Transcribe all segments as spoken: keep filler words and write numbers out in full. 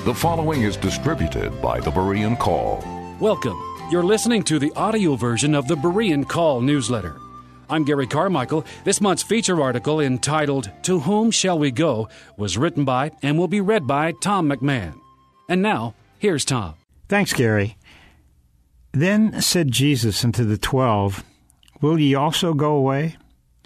The following is distributed by the Berean Call. Welcome. You're listening to the audio version of the Berean Call newsletter. I'm Gary Carmichael. This month's feature article, entitled To Whom Shall We Go?, was written by and will be read by Tom McMahon. And now, here's Tom. Thanks, Gary. Then said Jesus unto the twelve, Will ye also go away?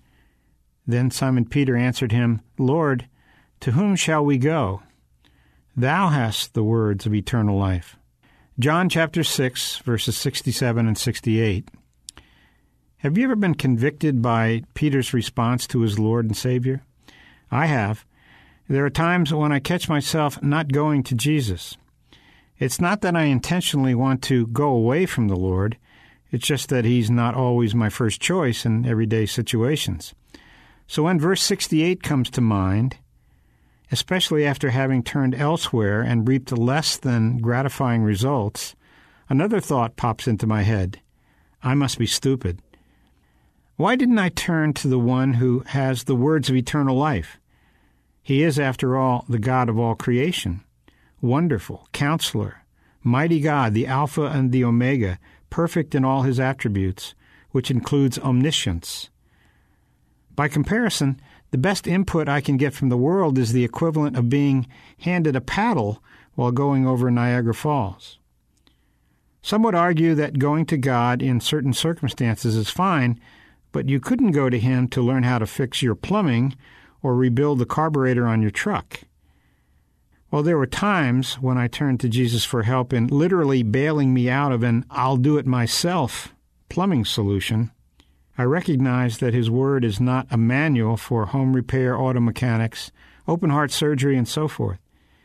Then Simon Peter answered him, Lord, to whom shall we go? Thou hast the words of eternal life. John chapter six, verses sixty-seven and sixty-eight. Have you ever been convicted by Peter's response to his Lord and Savior? I have. There are times when I catch myself not going to Jesus. It's not that I intentionally want to go away from the Lord. It's just that He's not always my first choice in everyday situations. So when verse sixty-eight comes to mind, especially after having turned elsewhere and reaped less than gratifying results, another thought pops into my head. I must be stupid. Why didn't I turn to the one who has the words of eternal life? He is, after all, the God of all creation. Wonderful, Counselor, mighty God, the Alpha and the Omega, perfect in all His attributes, which includes omniscience. By comparison, the best input I can get from the world is the equivalent of being handed a paddle while going over Niagara Falls. Some would argue that going to God in certain circumstances is fine, but you couldn't go to Him to learn how to fix your plumbing or rebuild the carburetor on your truck. Well, there were times when I turned to Jesus for help in literally bailing me out of an I'll-do-it-myself plumbing solution. I recognize that His Word is not a manual for home repair, auto mechanics, open-heart surgery, and so forth.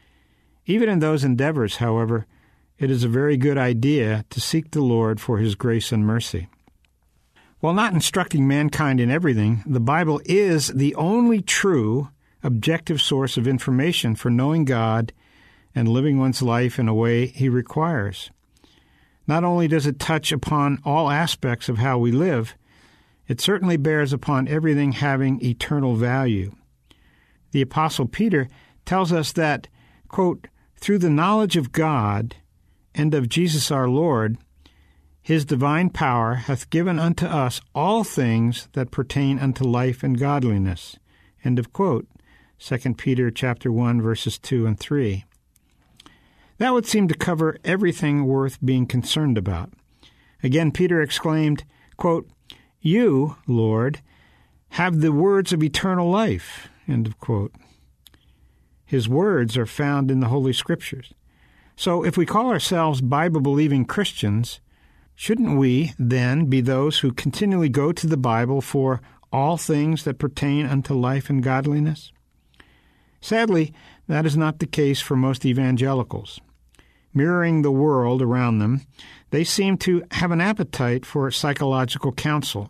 Even in those endeavors, however, it is a very good idea to seek the Lord for His grace and mercy. While not instructing mankind in everything, the Bible is the only true, objective source of information for knowing God and living one's life in a way He requires. Not only does it touch upon all aspects of how we live, it certainly bears upon everything having eternal value. The Apostle Peter tells us that, quote, through the knowledge of God and of Jesus our Lord, His divine power hath given unto us all things that pertain unto life and godliness. End of quote. Second Peter chapter one, verses two and three. That would seem to cover everything worth being concerned about. Again, Peter exclaimed, quote, You, Lord, have the words of eternal life. End of quote. His words are found in the Holy Scriptures. So if we call ourselves Bible-believing Christians, shouldn't we then be those who continually go to the Bible for all things that pertain unto life and godliness? Sadly, that is not the case for most evangelicals. Mirroring the world around them, they seem to have an appetite for psychological counsel.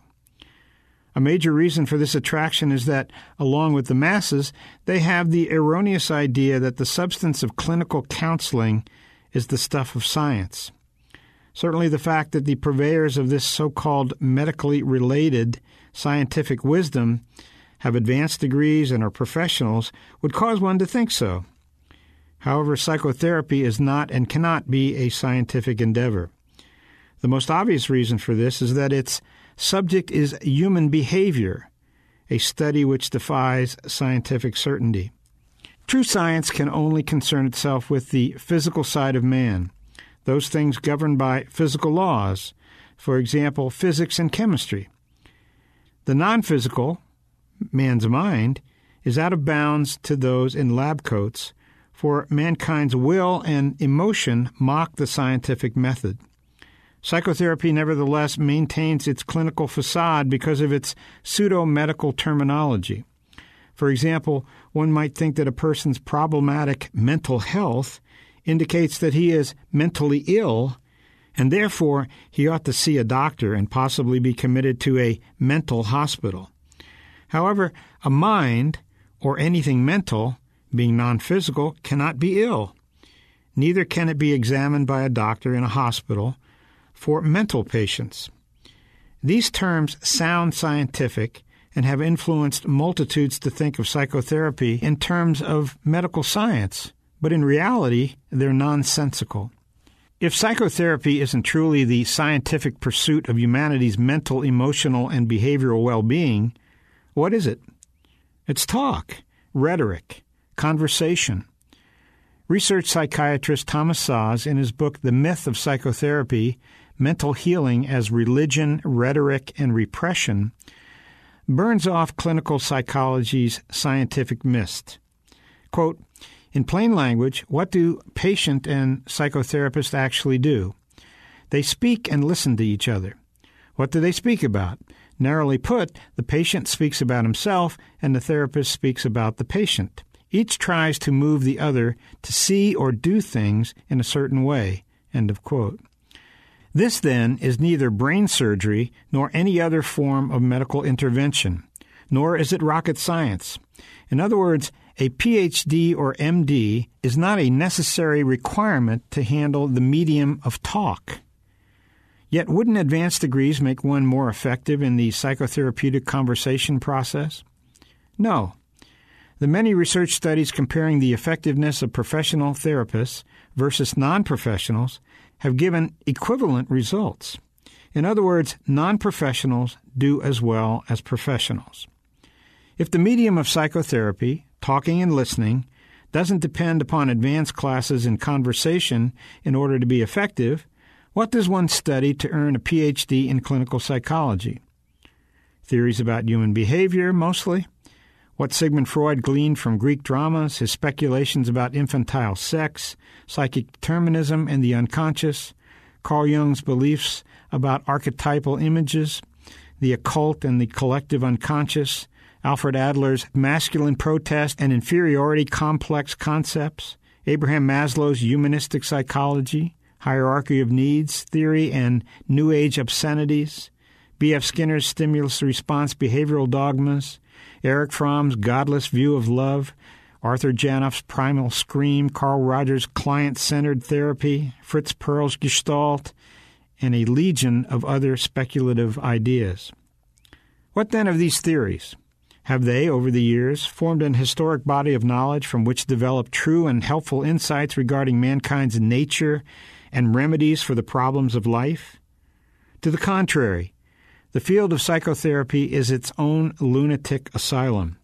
A major reason for this attraction is that, along with the masses, they have the erroneous idea that the substance of clinical counseling is the stuff of science. Certainly the fact that the purveyors of this so-called medically related scientific wisdom have advanced degrees and are professionals would cause one to think so. However, psychotherapy is not and cannot be a scientific endeavor. The most obvious reason for this is that its subject is human behavior, a study which defies scientific certainty. True science can only concern itself with the physical side of man, those things governed by physical laws, for example, physics and chemistry. The non-physical, man's mind, is out of bounds to those in lab coats, for mankind's will and emotion mock the scientific method. Psychotherapy, nevertheless, maintains its clinical facade because of its pseudo-medical terminology. For example, one might think that a person's problematic mental health indicates that he is mentally ill, and therefore he ought to see a doctor and possibly be committed to a mental hospital. However, a mind, or anything mental, being non-physical, cannot be ill. Neither can it be examined by a doctor in a hospital for mental patients. These terms sound scientific and have influenced multitudes to think of psychotherapy in terms of medical science, but in reality, they're nonsensical. If psychotherapy isn't truly the scientific pursuit of humanity's mental, emotional, and behavioral well-being, what is it? It's talk, rhetoric, conversation. Research psychiatrist Thomas Szasz, in his book The Myth of Psychotherapy, Mental Healing as Religion, Rhetoric, and Repression, burns off clinical psychology's scientific mist. Quote, in plain language, what do patient and psychotherapist actually do? They speak and listen to each other. What do they speak about? Narrowly put, the patient speaks about himself and the therapist speaks about the patient. Each tries to move the other to see or do things in a certain way. End of quote. This, then, is neither brain surgery nor any other form of medical intervention, nor is it rocket science. In other words, a P H D or M D is not a necessary requirement to handle the medium of talk. Yet wouldn't advanced degrees make one more effective in the psychotherapeutic conversation process? No. The many research studies comparing the effectiveness of professional therapists versus non-professionals have given equivalent results. In other words, non-professionals do as well as professionals. If the medium of psychotherapy, talking and listening, doesn't depend upon advanced classes in conversation in order to be effective, what does one study to earn a P H D in clinical psychology? Theories about human behavior, mostly. What Sigmund Freud gleaned from Greek dramas, his speculations about infantile sex, psychic determinism and the unconscious, Carl Jung's beliefs about archetypal images, the occult and the collective unconscious, Alfred Adler's masculine protest and inferiority complex concepts, Abraham Maslow's humanistic psychology, hierarchy of needs theory and New Age obscenities, B F Skinner's stimulus-response behavioral dogmas, Erich Fromm's godless view of love, Arthur Janoff's primal scream, Carl Rogers' client-centered therapy, Fritz Perls' Gestalt, and a legion of other speculative ideas. What then of these theories? Have they, over the years, formed an historic body of knowledge from which developed true and helpful insights regarding mankind's nature and remedies for the problems of life? To the contrary, the field of psychotherapy is its own lunatic asylum.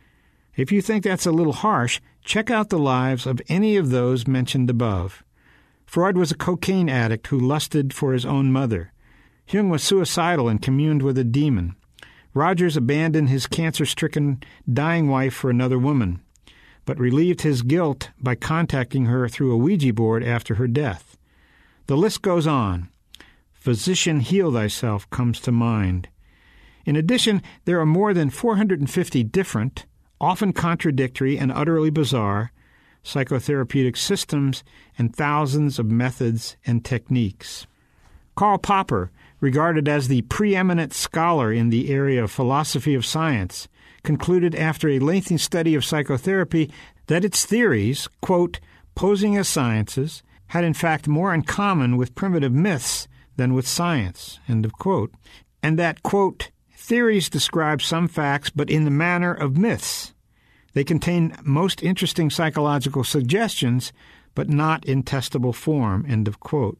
If you think that's a little harsh, check out the lives of any of those mentioned above. Freud was a cocaine addict who lusted for his own mother. Jung was suicidal and communed with a demon. Rogers abandoned his cancer-stricken, dying wife for another woman, but relieved his guilt by contacting her through a Ouija board after her death. The list goes on. Physician, heal thyself comes to mind. In addition, there are more than four hundred fifty different, often contradictory and utterly bizarre, psychotherapeutic systems and thousands of methods and techniques. Karl Popper, regarded as the preeminent scholar in the area of philosophy of science, concluded after a lengthy study of psychotherapy that its theories, quote, posing as sciences, had in fact more in common with primitive myths than with science, end of quote, and that, quote, theories describe some facts but in the manner of myths. They contain most interesting psychological suggestions but not in testable form, end of quote.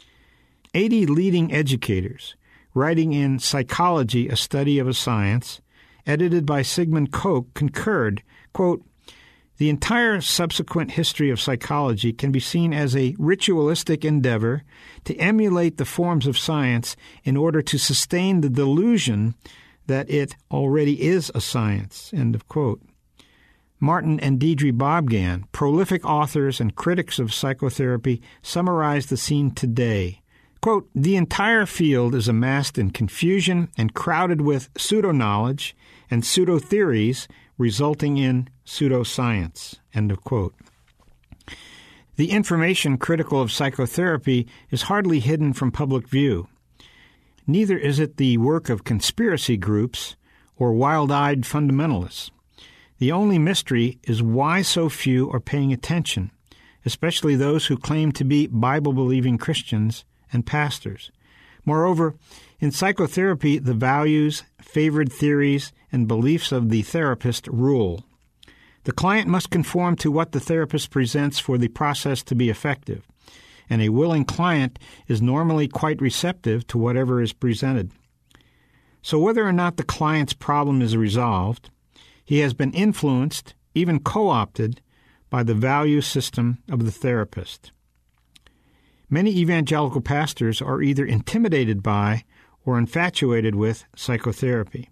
Eighty leading educators, writing in Psychology, a Study of a Science, edited by Sigmund Koch, concurred, quote, the entire subsequent history of psychology can be seen as a ritualistic endeavor to emulate the forms of science in order to sustain the delusion that it already is a science, end of quote. Martin and Deidre Bobgan, prolific authors and critics of psychotherapy, summarized the scene today. Quote, the entire field is amassed in confusion and crowded with pseudo-knowledge and pseudo-theories resulting in pseudoscience, end of quote. The information critical of psychotherapy is hardly hidden from public view. Neither is it the work of conspiracy groups or wild-eyed fundamentalists. The only mystery is why so few are paying attention, especially those who claim to be Bible-believing Christians and pastors. Moreover, in psychotherapy, the values, favored theories, and beliefs of the therapist rule. The client must conform to what the therapist presents for the process to be effective, and a willing client is normally quite receptive to whatever is presented. So whether or not the client's problem is resolved, he has been influenced, even co-opted, by the value system of the therapist. Many evangelical pastors are either intimidated by or infatuated with psychotherapy.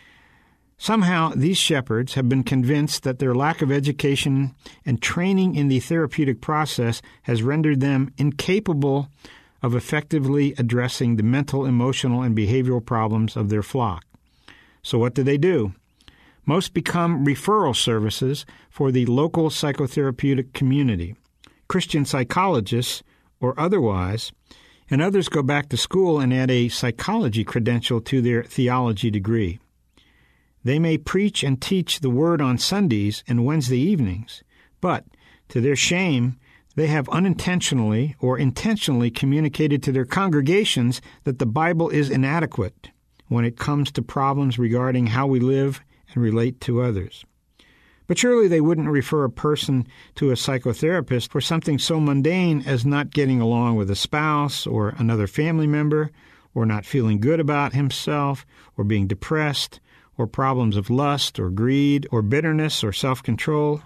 Somehow, these shepherds have been convinced that their lack of education and training in the therapeutic process has rendered them incapable of effectively addressing the mental, emotional, and behavioral problems of their flock. So what do they do? Most become referral services for the local psychotherapeutic community, Christian psychologists or otherwise, and others go back to school and add a psychology credential to their theology degree. They may preach and teach the Word on Sundays and Wednesday evenings, but, to their shame, they have unintentionally or intentionally communicated to their congregations that the Bible is inadequate when it comes to problems regarding how we live and relate to others. But surely they wouldn't refer a person to a psychotherapist for something so mundane as not getting along with a spouse or another family member, or not feeling good about himself, or being depressed, or problems of lust or greed or bitterness or self-control.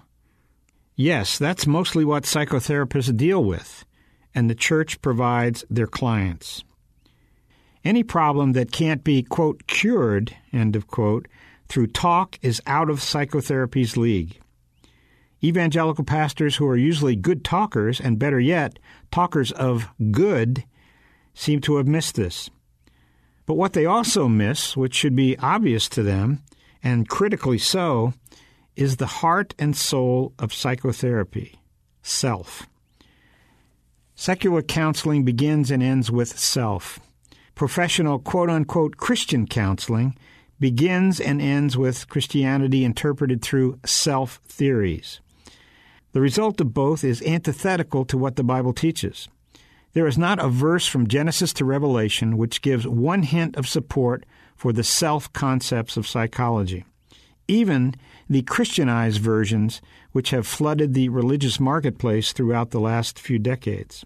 Yes, that's mostly what psychotherapists deal with, and the church provides their clients. Any problem that can't be, quote, cured, end of quote, through talk is out of psychotherapy's league. Evangelical pastors who are usually good talkers, and better yet, talkers of good, seem to have missed this. But what they also miss, which should be obvious to them, and critically so, is the heart and soul of psychotherapy, self. Secular counseling begins and ends with self. Professional quote-unquote Christian counseling begins and ends with Christianity interpreted through self-theories. The result of both is antithetical to what the Bible teaches. There is not a verse from Genesis to Revelation which gives one hint of support for the self-concepts of psychology. Even the Christianized versions which have flooded the religious marketplace throughout the last few decades.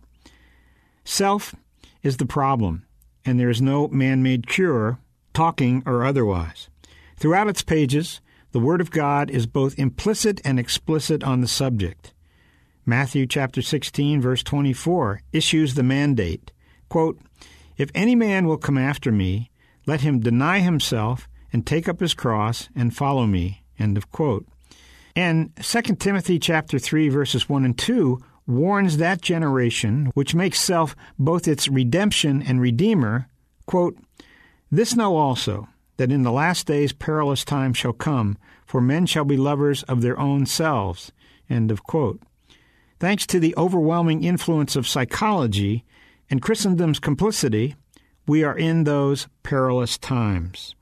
Self is the problem, and there is no man-made cure, talking or otherwise. Throughout its pages, the Word of God is both implicit and explicit on the subject. Matthew chapter sixteen, verse twenty-four, issues the mandate, quote, "If any man will come after me, let him deny himself and take up his cross and follow me," end of quote. And Second Timothy chapter three, verses one and two, warns that generation, which makes self both its redemption and redeemer, quote, "This know also, that in the last days perilous times shall come, for men shall be lovers of their own selves," end of quote. Thanks to the overwhelming influence of psychology and Christendom's complicity, we are in those perilous times.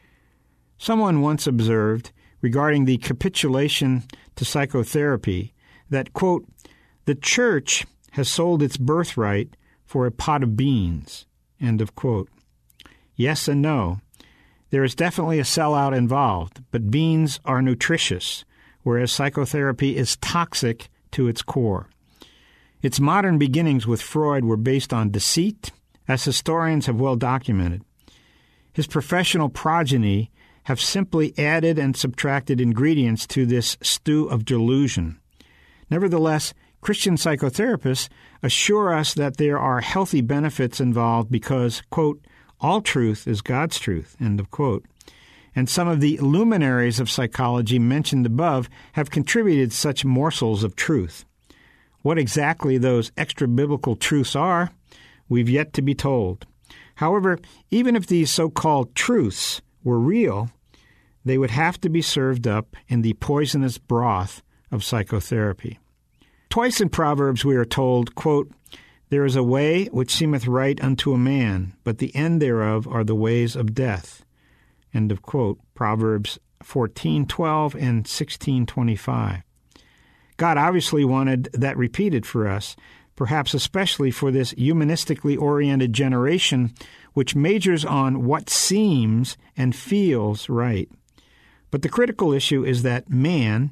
Someone once observed, regarding the capitulation to psychotherapy, that, quote, "the church has sold its birthright for a pot of beans," end of quote. Yes and no. There is definitely a sellout involved, but beans are nutritious, whereas psychotherapy is toxic to its core. Its modern beginnings with Freud were based on deceit, as historians have well documented. His professional progeny have simply added and subtracted ingredients to this stew of delusion. Nevertheless, Christian psychotherapists assure us that there are healthy benefits involved because, quote, "all truth is God's truth," end of quote. And some of the luminaries of psychology mentioned above have contributed such morsels of truth. What exactly those extra-biblical truths are, we've yet to be told. However, even if these so-called truths were real, they would have to be served up in the poisonous broth of psychotherapy. Twice in Proverbs we are told, quote, "There is a way which seemeth right unto a man, but the end thereof are the ways of death," end of quote. Proverbs fourteen twelve and sixteen twenty-five. God obviously wanted that repeated for us, perhaps especially for this humanistically oriented generation which majors on what seems and feels right. But the critical issue is that man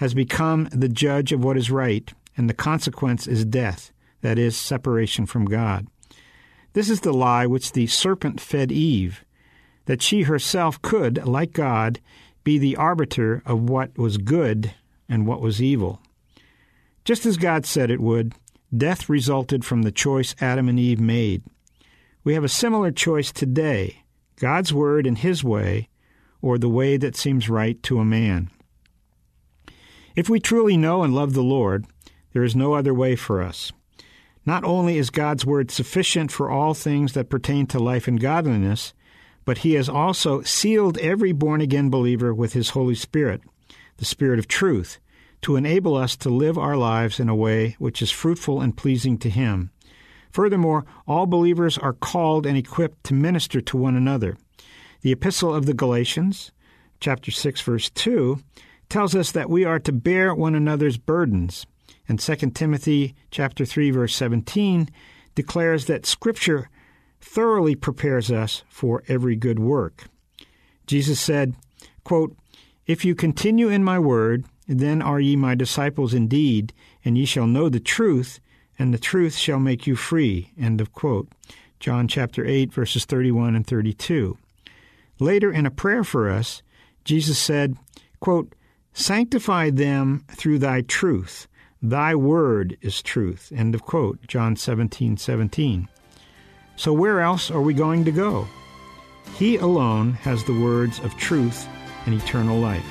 has become the judge of what is right, and the consequence is death, that is, separation from God. This is the lie which the serpent fed Eve, that she herself could, like God, be the arbiter of what was good and what was evil. Just as God said it would, death resulted from the choice Adam and Eve made. We have a similar choice today, God's word and his way, or the way that seems right to a man. If we truly know and love the Lord, there is no other way for us. Not only is God's word sufficient for all things that pertain to life and godliness, but he has also sealed every born-again believer with his Holy Spirit, the Spirit of truth, to enable us to live our lives in a way which is fruitful and pleasing to him. Furthermore, all believers are called and equipped to minister to one another. The Epistle of the Galatians, chapter six, verse two, tells us that we are to bear one another's burdens, and Second Timothy chapter three, verse seventeen declares that Scripture thoroughly prepares us for every good work. Jesus said, quote, "If you continue in my word, then are ye my disciples indeed, and ye shall know the truth, and the truth shall make you free." End of quote. John chapter eight, verses thirty-one and thirty-two. Later in a prayer for us, Jesus said, quote, "Sanctify them through thy truth. Thy word is truth." End of quote. John seventeen, seventeen. So where else are we going to go? He alone has the words of truth and eternal life.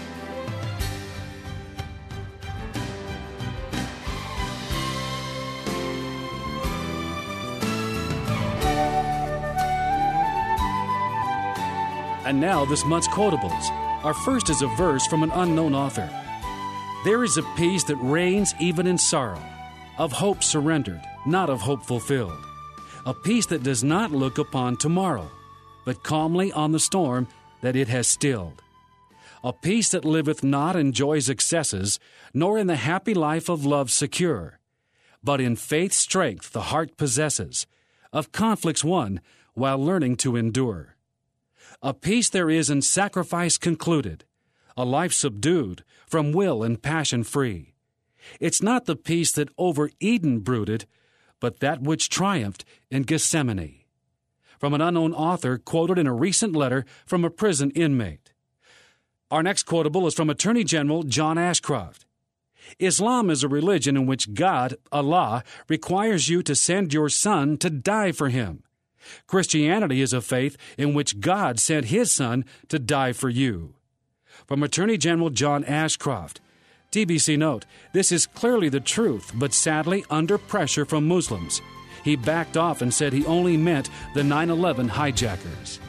And now this month's quotables. Our first is a verse from an unknown author. "There is a peace that reigns even in sorrow, of hope surrendered, not of hope fulfilled. A peace that does not look upon tomorrow, but calmly on the storm that it has stilled. A peace that liveth not in joy's excesses, nor in the happy life of love secure, but in faith's strength the heart possesses, of conflicts won while learning to endure. A peace there is in sacrifice concluded, a life subdued, from will and passion free. It's not the peace that over Eden brooded, but that which triumphed in Gethsemane." From an unknown author quoted in a recent letter from a prison inmate. Our next quotable is from Attorney General John Ashcroft. "Islam is a religion in which God, Allah, requires you to send your son to die for him. Christianity is a faith in which God sent his son to die for you." From Attorney General John Ashcroft. T B C note, this is clearly the truth, but sadly under pressure from Muslims. He backed off and said he only meant the nine eleven hijackers.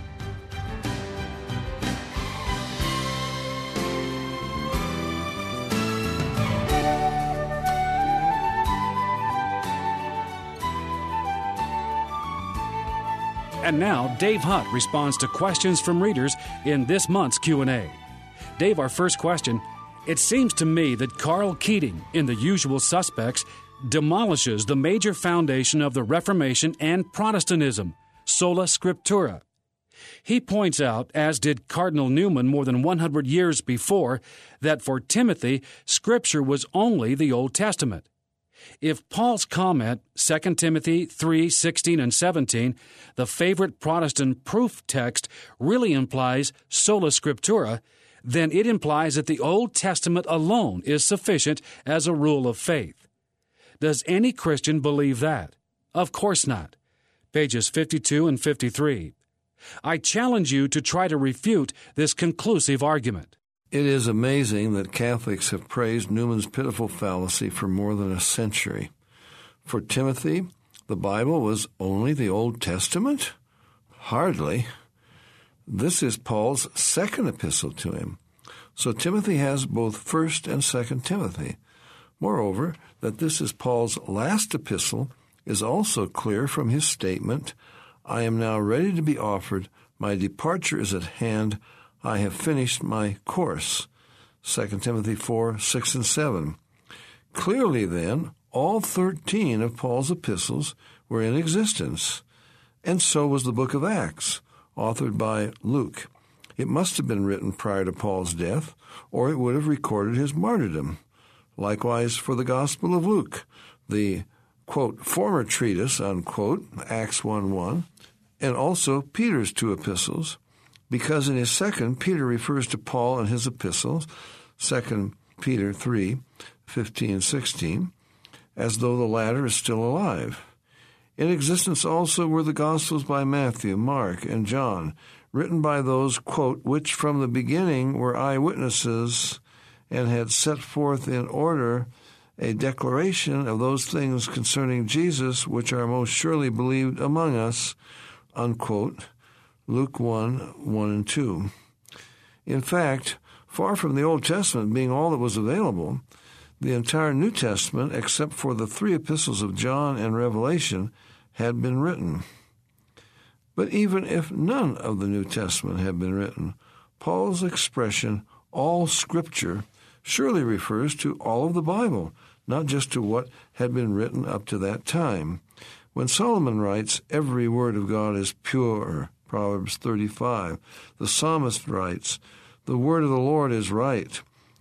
And now, Dave Hunt responds to questions from readers in this month's Q and A. Dave, our first question, "It seems to me that Carl Keating, in The Usual Suspects, demolishes the major foundation of the Reformation and Protestantism, sola scriptura. He points out, as did Cardinal Newman more than one hundred years before, that for Timothy, Scripture was only the Old Testament. If Paul's comment, Second Timothy three, sixteen and seventeen, the favorite Protestant proof text, really implies sola scriptura, then it implies that the Old Testament alone is sufficient as a rule of faith. Does any Christian believe that? Of course not." Pages fifty-two and fifty-three. I challenge you to try to refute this conclusive argument. It is amazing that Catholics have praised Newman's pitiful fallacy for more than a century. For Timothy, the Bible was only the Old Testament? Hardly. This is Paul's second epistle to him. So Timothy has both First and Second Timothy. Moreover, that this is Paul's last epistle is also clear from his statement, "I am now ready to be offered. My departure is at hand. I have finished my course." Second Timothy four, six, and seven. Clearly, then, all thirteen of Paul's epistles were in existence, and so was the book of Acts, authored by Luke. It must have been written prior to Paul's death, or it would have recorded his martyrdom. Likewise for the Gospel of Luke, the, quote, former treatise, unquote, Acts one one, and also Peter's two epistles, because in his second, Peter refers to Paul and his epistles, Second Peter three fifteen and sixteen, as though the latter is still alive. In existence also were the Gospels by Matthew, Mark, and John, written by those, quote, which from the beginning were eyewitnesses and had set forth in order a declaration of those things concerning Jesus which are most surely believed among us, unquote, Luke one, one and two. In fact, far from the Old Testament being all that was available, the entire New Testament, except for the three epistles of John and Revelation, had been written. But even if none of the New Testament had been written, Paul's expression, all Scripture, surely refers to all of the Bible, not just to what had been written up to that time. When Solomon writes, every word of God is pure, Proverbs thirty-five, the psalmist writes, the word of the Lord is right,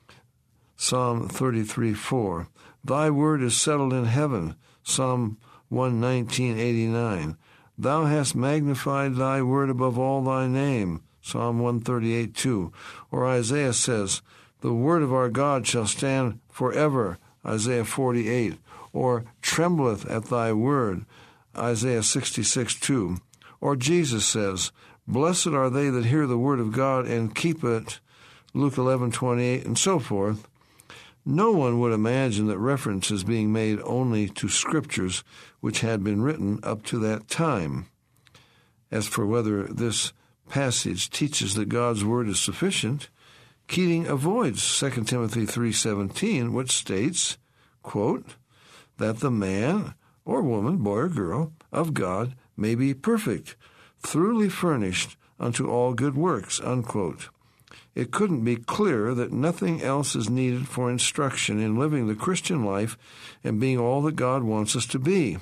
Psalm thirty-three four, thy word is settled in heaven, Psalm one nineteen eighty-nine, thou hast magnified thy word above all thy name, Psalm one thirty-eight two, or Isaiah says, the word of our God shall stand forever, Isaiah forty-eight, or trembleth at thy word, Isaiah sixty-six two, or Jesus says, blessed are they that hear the word of God and keep it, Luke eleven twenty-eight, and so forth. No one would imagine that reference is being made only to scriptures which had been written up to that time. As for whether this passage teaches that God's word is sufficient, Keating avoids Second Timothy three seventeen, which states, quote, that the man or woman, boy or girl, of God may be perfect, thoroughly furnished unto all good works, unquote. It couldn't be clearer that nothing else is needed for instruction in living the Christian life and being all that God wants us to be.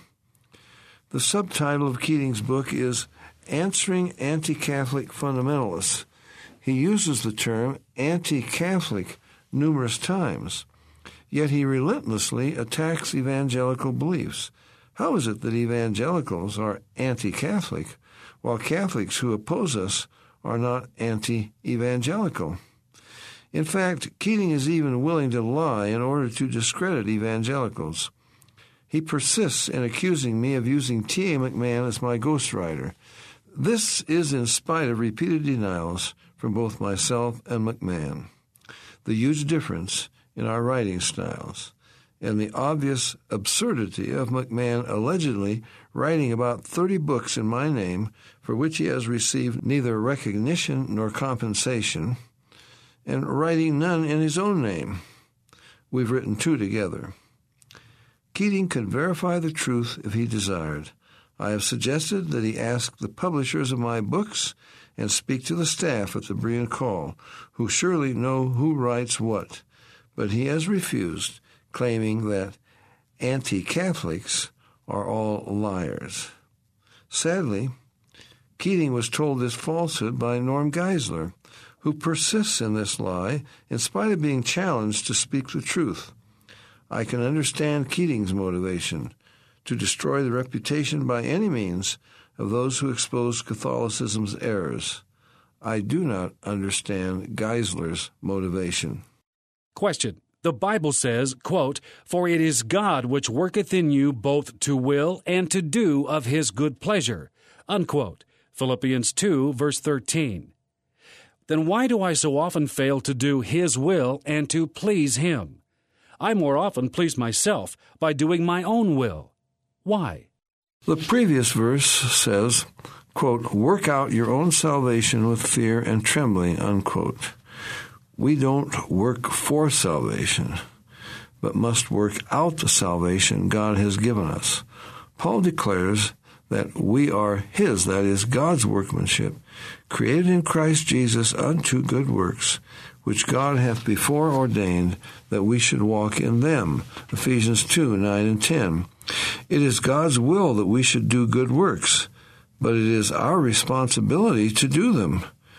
The subtitle of Keating's book is Answering Anti-Catholic Fundamentalists. He uses the term anti-Catholic numerous times, yet he relentlessly attacks evangelical beliefs. How is it that evangelicals are anti-Catholic, while Catholics who oppose us are not anti-evangelical? In fact, Keating is even willing to lie in order to discredit evangelicals. He persists in accusing me of using T A McMahon as my ghostwriter. This is in spite of repeated denials from both myself and McMahon. The huge difference in our writing styles, and the obvious absurdity of McMahon allegedly writing about thirty books in my name for which he has received neither recognition nor compensation, and writing none in his own name. We've written two together. Keating could verify the truth if he desired. I have suggested that he ask the publishers of my books and speak to the staff at the Berean Call, who surely know who writes what, but he has refused, claiming that anti-Catholics are all liars. Sadly, Keating was told this falsehood by Norm Geisler, who persists in this lie in spite of being challenged to speak the truth. I can understand Keating's motivation, to destroy the reputation by any means of those who expose Catholicism's errors. I do not understand Geisler's motivation. Question. The Bible says, quote, for it is God which worketh in you both to will and to do of his good pleasure, unquote. Philippians two, verse thirteen. Then why do I so often fail to do his will and to please him? I more often please myself by doing my own will. Why? The previous verse says, quote, work out your own salvation with fear and trembling, unquote. We don't work for salvation, but must work out the salvation God has given us. Paul declares that we are his, that is, God's workmanship, created in Christ Jesus unto good works, which God hath before ordained that we should walk in them. Ephesians two, nine and ten. It is God's will that we should do good works, but it is our responsibility to do them.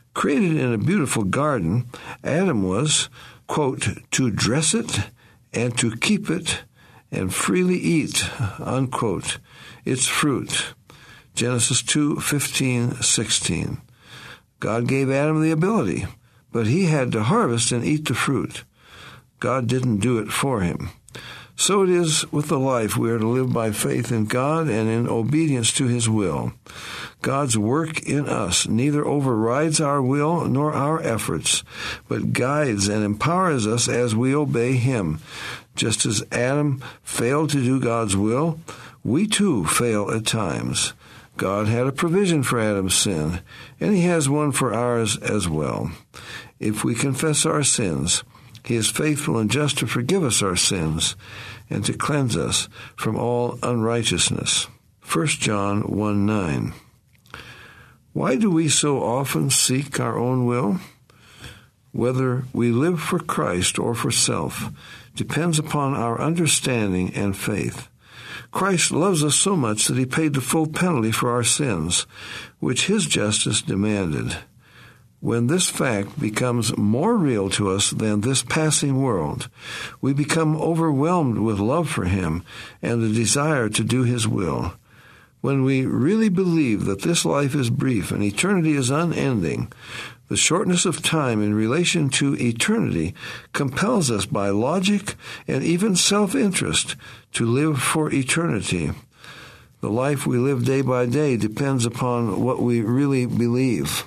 Created in a beautiful garden, Adam was, quote, to dress it and to keep it and freely eat, unquote, its fruit. Genesis two fifteen sixteen. God gave Adam the ability, but he had to harvest and eat the fruit. God didn't do it for him. So it is with the life we are to live by faith in God and in obedience to his will. God's work in us neither overrides our will nor our efforts, but guides and empowers us as we obey him. Just as Adam failed to do God's will, we too fail at times. God had a provision for Adam's sin, and he has one for ours as well. If we confess our sins, he is faithful and just to forgive us our sins and to cleanse us from all unrighteousness. First John one nine. Why do we so often seek our own will? Whether we live for Christ or for self depends upon our understanding and faith. Christ loves us so much that he paid the full penalty for our sins, which his justice demanded. When this fact becomes more real to us than this passing world, we become overwhelmed with love for him and the desire to do his will. When we really believe that this life is brief and eternity is unending, the shortness of time in relation to eternity compels us by logic and even self-interest to live for eternity. The life we live day by day depends upon what we really believe.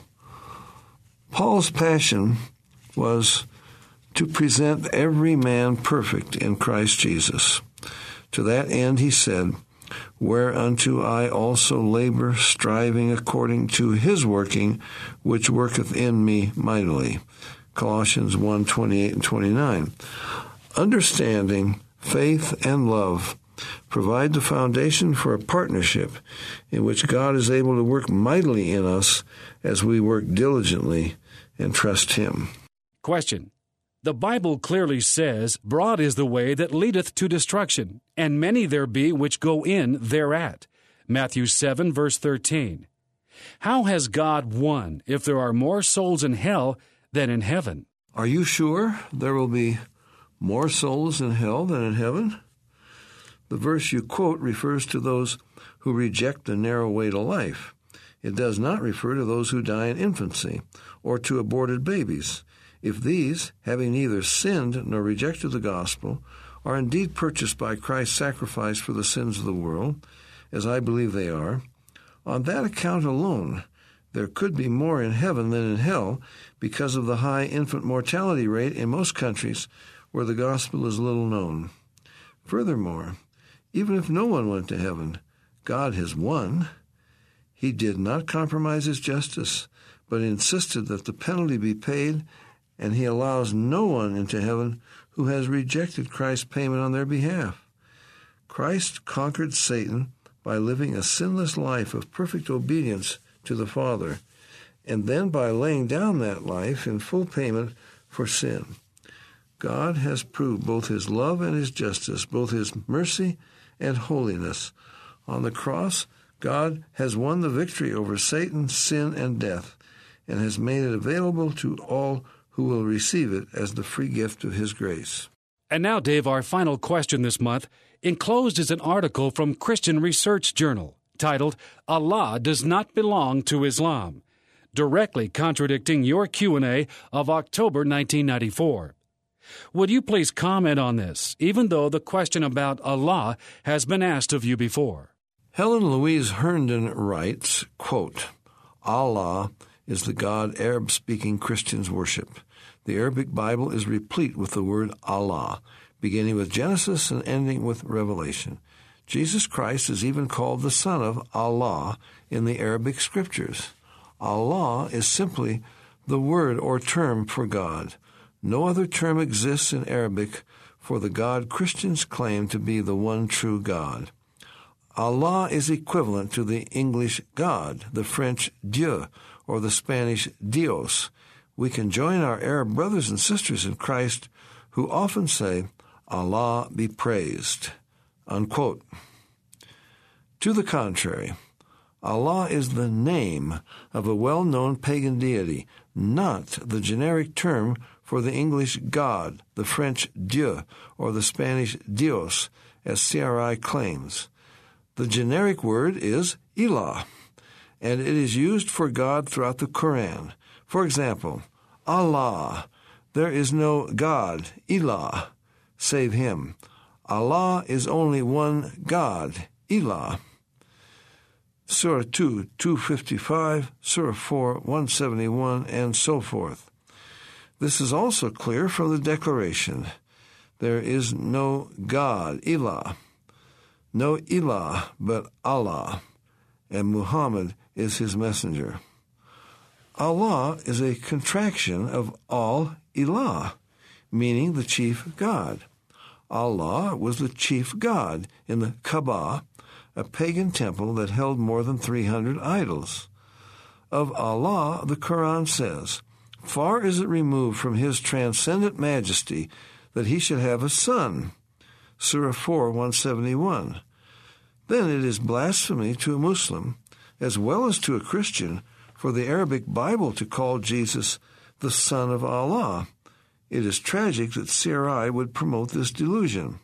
Paul's passion was to present every man perfect in Christ Jesus. To that end, he said, "Whereunto I also labor, striving according to his working, which worketh in me mightily." Colossians one twenty-eight and twenty-nine. Understanding, faith, and love provide the foundation for a partnership in which God is able to work mightily in us as we work diligently and trust him. Question. The Bible clearly says, "Broad is the way that leadeth to destruction, and many there be which go in thereat." Matthew seven, verse thirteen. How has God won if there are more souls in hell than in heaven? Are you sure there will be more souls in hell than in heaven? The verse you quote refers to those who reject the narrow way to life. It does not refer to those who die in infancy or to aborted babies. If these, having neither sinned nor rejected the gospel, are indeed purchased by Christ's sacrifice for the sins of the world, as I believe they are, on that account alone, there could be more in heaven than in hell because of the high infant mortality rate in most countries where the gospel is little known. Furthermore, even if no one went to heaven, God has won. He did not compromise his justice, but insisted that the penalty be paid, and he allows no one into heaven who has rejected Christ's payment on their behalf. Christ conquered Satan by living a sinless life of perfect obedience to the Father, and then by laying down that life in full payment for sin. God has proved both his love and his justice, both his mercy and holiness. On the cross, God has won the victory over Satan, sin, and death, and has made it available to all who will receive it as the free gift of his grace. And now, Dave, our final question this month. Enclosed is an article from Christian Research Journal titled, "Allah Does Not Belong to Islam," directly contradicting your Q and A of October nineteen ninety-four. Would you please comment on this, even though the question about Allah has been asked of you before? Helen Louise Herndon writes, quote, "Allah is the God Arab-speaking Christians worship. The Arabic Bible is replete with the word Allah, beginning with Genesis and ending with Revelation. Jesus Christ is even called the Son of Allah in the Arabic Scriptures. Allah is simply the word or term for God. No other term exists in Arabic for the God Christians claim to be the one true God. Allah is equivalent to the English God, the French Dieu, or the Spanish Dios. We can join our Arab brothers and sisters in Christ who often say, 'Allah be praised,'" unquote. To the contrary, Allah is the name of a well-known pagan deity, not the generic term for the English God, the French Dieu, or the Spanish Dios, as C R I claims. The generic word is Ilah, and it is used for God throughout the Quran. For example, Allah, there is no God, Ilah, save Him. Allah is only one God, Ilah. Surah two, two fifty-five, Surah four, one seventy-one, and so forth. This is also clear from the declaration. There is no God, Ilah, no Ilah but Allah, and Muhammad is his messenger. Allah is a contraction of Al-Ilah, meaning the chief God. Allah was the chief God in the Kaaba, a pagan temple that held more than three hundred idols. Of Allah, the Quran says, "Far is it removed from His transcendent majesty that He should have a son." Surah four, one seventy-one. Then it is blasphemy to a Muslim, as well as to a Christian, for the Arabic Bible to call Jesus the Son of Allah. It is tragic that C R I would promote this delusion.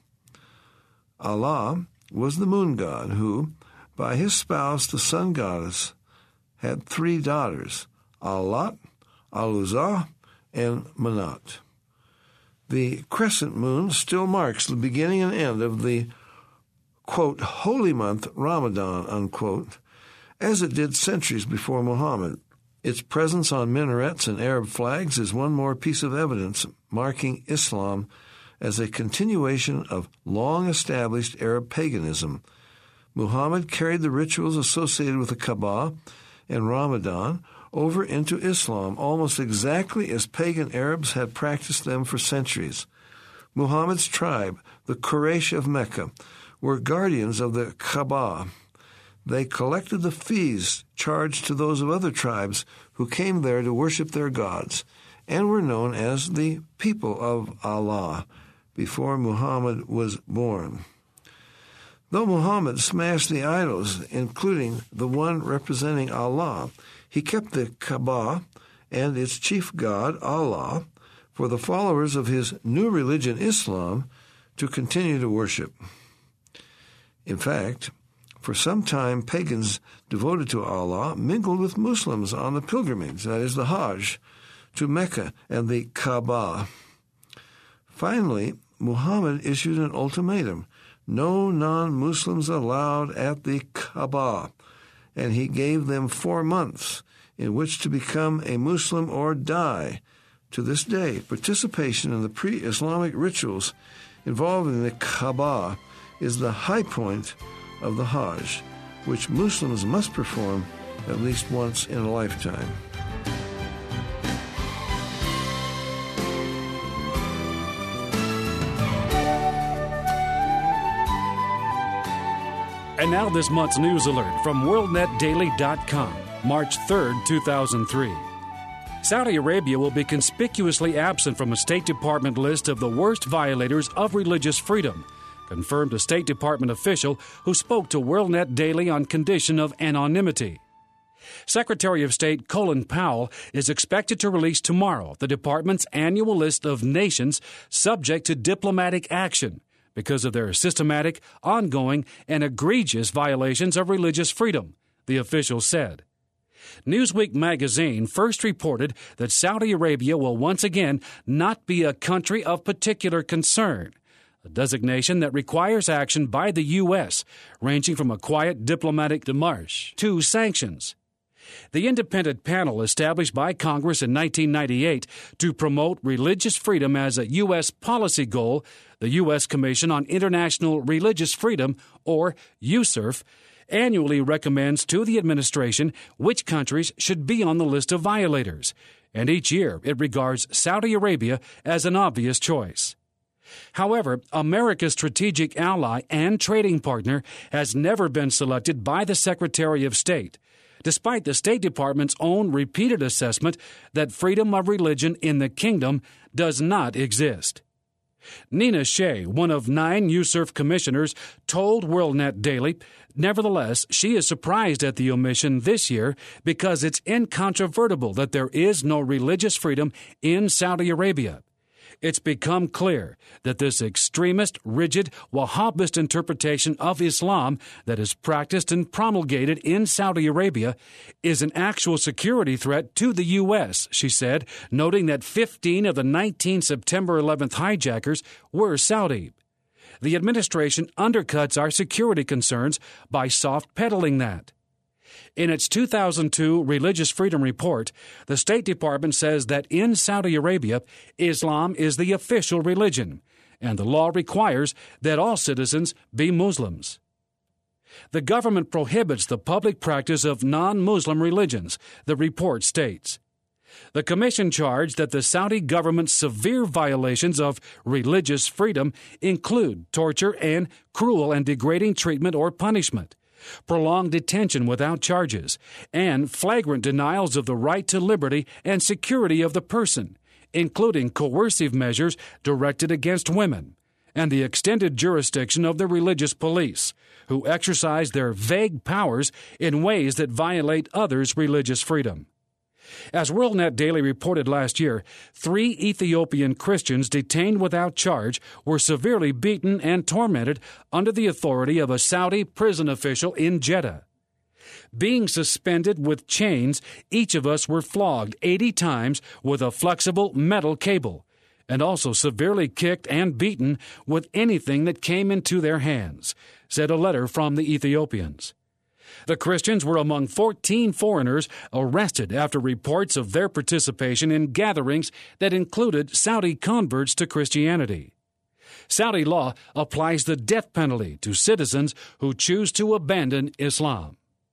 Allah was the moon god who, by his spouse, the sun goddess, had three daughters, Al-Lat, Al-Uzza, and Manat. The crescent moon still marks the beginning and end of the, quote, holy month Ramadan, unquote, as it did centuries before Muhammad. Its presence on minarets and Arab flags is one more piece of evidence marking Islam as a continuation of long-established Arab paganism. Muhammad carried the rituals associated with the Kaaba and Ramadan over into Islam almost exactly as pagan Arabs had practiced them for centuries. Muhammad's tribe, the Quraysh of Mecca, were guardians of the Kaaba. They collected the fees charged to those of other tribes who came there to worship their gods, and were known as the people of Allah before Muhammad was born. Though Muhammad smashed the idols, including the one representing Allah, he kept the Kaaba and its chief god, Allah, for the followers of his new religion, Islam, to continue to worship. In fact, for some time, pagans devoted to Allah mingled with Muslims on the pilgrimage, that is the Hajj, to Mecca and the Kaaba. Finally, Muhammad issued an ultimatum: no non-Muslims allowed at the Kaaba, and he gave them four months in which to become a Muslim or die. To this day, participation in the pre-Islamic rituals involving the Kaaba is the high point of the Hajj, which Muslims must perform at least once in a lifetime. And now this month's news alert from world net daily dot com, March third, two thousand three. Saudi Arabia will be conspicuously absent from a State Department list of the worst violators of religious freedom, confirmed a State Department official who spoke to WorldNet Daily on condition of anonymity. Secretary of State Colin Powell is expected to release tomorrow the department's annual list of nations subject to diplomatic action because of their systematic, ongoing, and egregious violations of religious freedom, the official said. Newsweek magazine first reported that Saudi Arabia will once again not be a country of particular concern, a designation that requires action by the U S, ranging from a quiet diplomatic démarche to sanctions. The independent panel established by Congress in nineteen ninety-eight to promote religious freedom as a U S policy goal, the U S Commission on International Religious Freedom, or U S I R F, annually recommends to the administration which countries should be on the list of violators, and each year it regards Saudi Arabia as an obvious choice. However, America's strategic ally and trading partner has never been selected by the Secretary of State, despite the State Department's own repeated assessment that freedom of religion in the kingdom does not exist. Nina Shea, one of nine U S C I R F commissioners, told WorldNet Daily, nevertheless, she is surprised at the omission this year because it's incontrovertible that there is no religious freedom in Saudi Arabia. It's become clear that this extremist, rigid, Wahhabist interpretation of Islam that is practiced and promulgated in Saudi Arabia is an actual security threat to the U S, she said, noting that fifteen of the nineteen September eleventh hijackers were Saudi. The administration undercuts our security concerns by soft-pedaling that. In its two thousand two Religious Freedom Report, the State Department says that in Saudi Arabia, Islam is the official religion, and the law requires that all citizens be Muslims. The government prohibits the public practice of non-Muslim religions, the report states. The commission charged that the Saudi government's severe violations of religious freedom include torture and cruel and degrading treatment or punishment, prolonged detention without charges, and flagrant denials of the right to liberty and security of the person, including coercive measures directed against women, and the extended jurisdiction of the religious police, who exercise their vague powers in ways that violate others' religious freedom. As WorldNet Daily reported last year, three Ethiopian Christians detained without charge were severely beaten and tormented under the authority of a Saudi prison official in Jeddah. Being suspended with chains, each of us were flogged eighty times with a flexible metal cable, and also severely kicked and beaten with anything that came into their hands, said a letter from the Ethiopians. The Christians were among fourteen foreigners arrested after reports of their participation in gatherings that included Saudi converts to Christianity. Saudi law applies the death penalty to citizens who choose to abandon Islam.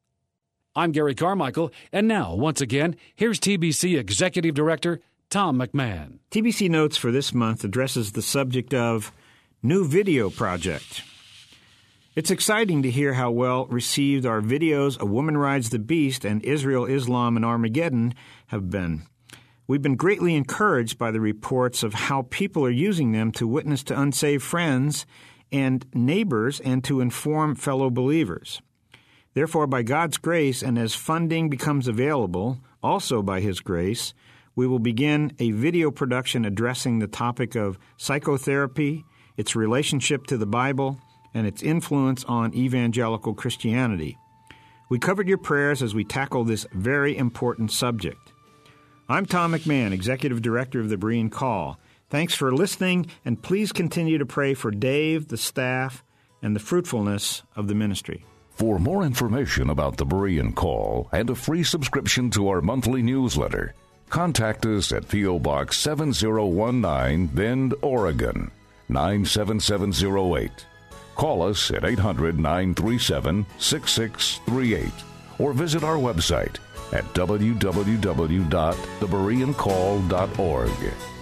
I'm Gary Carmichael, and now, once again, here's T B C Executive Director Tom McMahon. T B C Notes for this month addresses the subject of new video project. It's exciting to hear how well received our videos A Woman Rides the Beast and Israel, Islam, and Armageddon have been. We've been greatly encouraged by the reports of how people are using them to witness to unsaved friends and neighbors and to inform fellow believers. Therefore, by God's grace and as funding becomes available, also by His grace, we will begin a video production addressing the topic of psychotherapy, its relationship to the Bible, and its influence on evangelical Christianity. We covered your prayers as we tackle this very important subject. I'm Tom McMahon, Executive Director of the Berean Call. Thanks for listening, and please continue to pray for Dave, the staff, and the fruitfulness of the ministry. For more information about the Berean Call and a free subscription to our monthly newsletter, contact us at P O. Box seven zero one nine, Bend, Oregon, nine seven seven zero eight. Call us at eight hundred, nine three seven, six six three eight or visit our website at w w w dot the berean call dot org.